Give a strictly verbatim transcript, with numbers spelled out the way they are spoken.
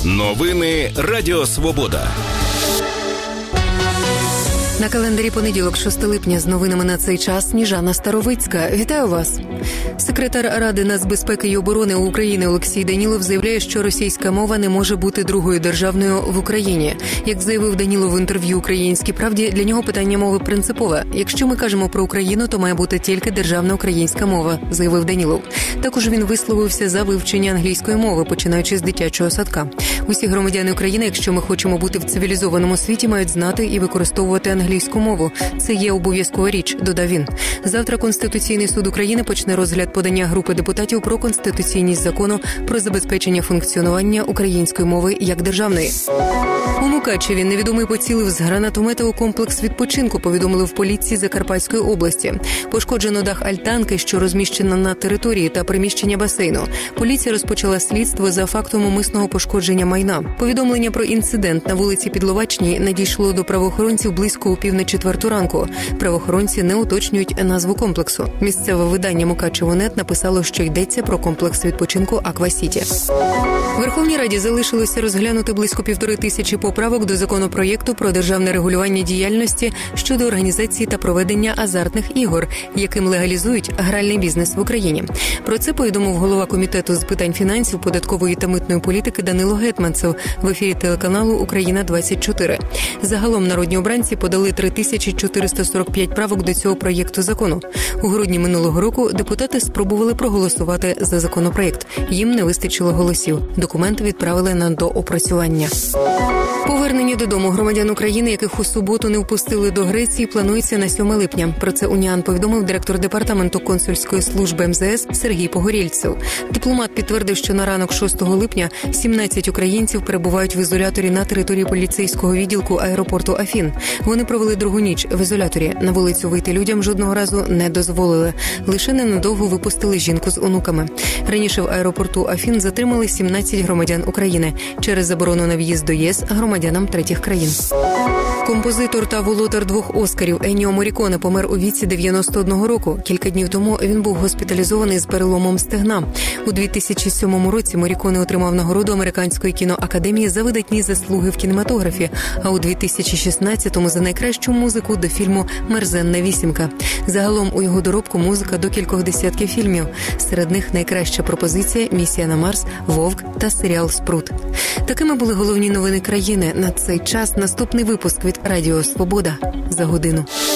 Новини Радіо Свобода. На календарі понеділок, шостого липня, з новинами на цей час Сніжана Старовицька. Вітаю вас! Секретар Ради нацбезпеки і оборони України Олексій Данілов заявляє, що російська мова не може бути другою державною в Україні. Як заявив Данілов в інтерв'ю «Українській правді», для нього питання мови принципове. Якщо ми кажемо про Україну, то має бути тільки державна українська мова, заявив Данілов. Також він висловився за вивчення англійської мови, починаючи з дитячого садка. Усі громадяни України, якщо ми хочемо бути в цивілізованому світі, мають знати і використовувати англійську мову. Це є обов'язкова річ, додав він. Завтра Конституційний суд України почне розгляд подання групи депутатів про конституційність закону про забезпечення функціонування української мови як державної. У Мукачеві невідомий поцілив з гранатомета у комплекс відпочинку, повідомили в поліції Закарпатської області. Пошкоджено дах альтанки, що розміщена на території, та приміщення басейну. Поліція розпочала слідство за фактом умисного пошкодження майна. Повідомлення про інцидент на вулиці Підловачній надійшло до правоохоронців близько у пів на четверту ранку. Правоохоронці не уточнюють назву комплексу. Місцеве видання «Мукачево.нет» написало, що йдеться про комплекс відпочинку «Аквасіті». Верховній Раді залишилося розглянути близько півтори тисячі поправок до законопроєкту про державне регулювання діяльності щодо організації та проведення азартних ігор, яким легалізують гральний бізнес в Україні. Про це повідомив голова комітету з питань фінансів, податкової та митної політики Данило Гетманцев в ефірі телеканалу «Україна-двадцять чотири». Загалом народні обранці подали три тисячі чотириста сорок п'ять правок до цього проєкту закону. У грудні минулого року депутати спробували проголосувати за законопроєкт. Їм не вистачило голосів. Документи відправили на доопрацювання. Повернення додому громадян України, яких у суботу не впустили до Греції, планується на сьоме липня. Про це УНІАН повідомив директор департаменту консульської служби ем зе ес Сергій Погорєльцев. Дипломат підтвердив, що на ранок шостого липня сімнадцять українців перебувають в ізоляторі на території поліцейського відділку аеропорту Афін. Вони провели другу ніч в ізоляторі. На вулицю вийти людям жодного разу не дозволили. Лише ненадовго випустили жінку з онуками. Раніше в аеропорту Афін затримали сімнадцять громадян України через заборону на в'їзд до ЄС громадянам третіх країн. Композитор та володар двох Оскарів Енніо Морріконе помер у віці дев'яносто одного року. Кілька днів тому він був госпіталізований з переломом стегна. У дві тисячі сьомому році Морріконе отримав нагороду Американської кіноакадемії за видатні заслуги в кінематографі, а у дві тисячі шістнадцятому за найкращу музику до фільму «Мерзенна вісімка». Загалом у його доробку музика до кількох десятків фільмів. Серед них найкраща пропозиція «Місія на Марс», «Вовк» та серіал «Спрут». Такими були головні новини країни. На цей час наступний випуск від Радіо Свобода за годину.